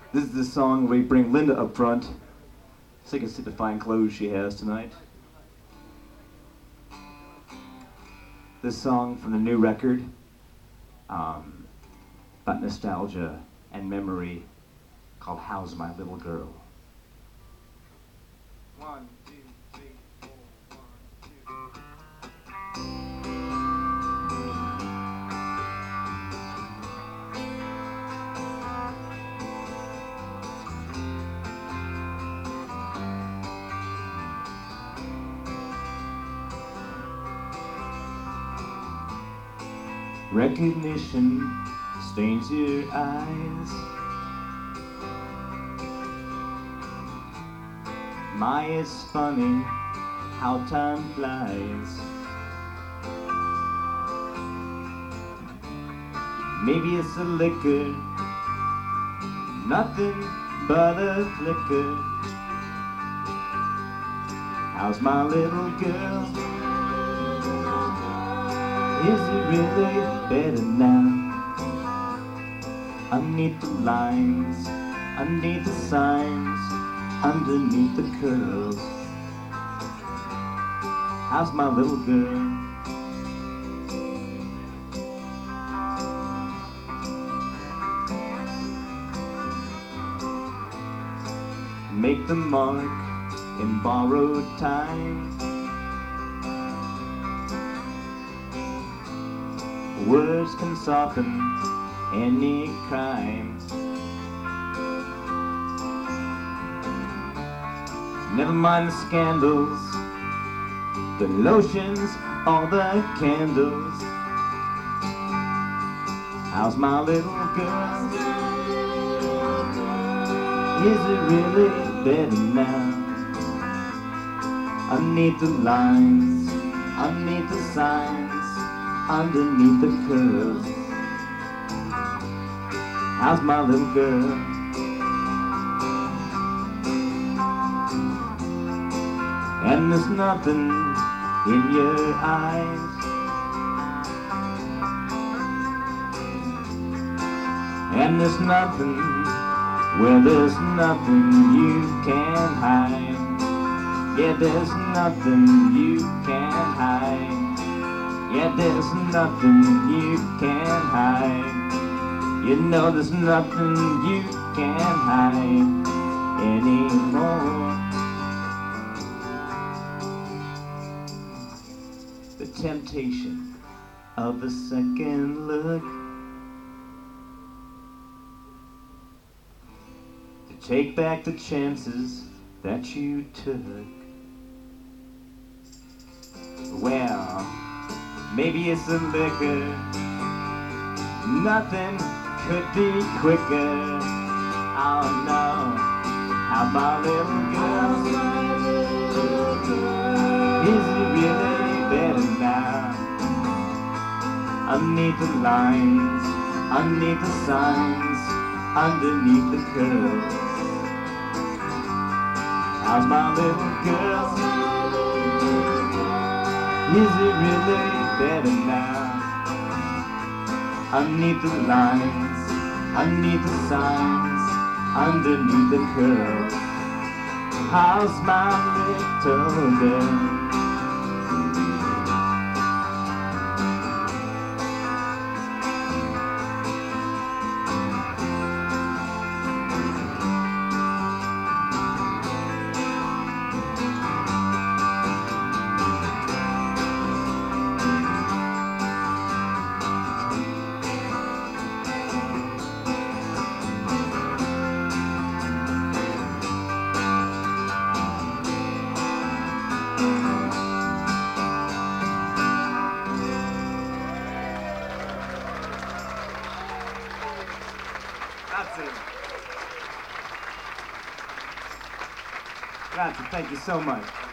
This is the song where we bring Linda up front so you can see the fine clothes she has tonight. This song from the new record about nostalgia and memory called How's My Little Girl. 1, 2, 3, 4, 1, 2. Recognition stains your eyes. My, it's funny how time flies. Maybe it's a liquor, nothing but a flicker. How's my little girl? Is it really better now? Underneath the lines, underneath the signs, underneath the curls. How's my little girl? Make the mark in borrowed time. Words can soften any crime. Never mind the scandals, the lotions, all the candles. How's my little girl? Is it really better now? Underneath the lines, underneath the signs, underneath the curls. How's my little girl? And there's nothing in your eyes, and there's nothing where there's nothing you can hide. Yeah, there's nothing you can hide. Yeah, there's nothing you can hide. You know there's nothing you can hide anymore. The temptation of a second look, to take back the chances that you took. Well, maybe it's the liquor, nothing could be quicker. Oh no, how my little girl, is it really better now? Underneath the lines, underneath the signs, underneath the curls. How's my little girl? Is it really better now? Underneath the lines, underneath the signs, underneath the curls. How's my little girl? Grazie, thank you so much.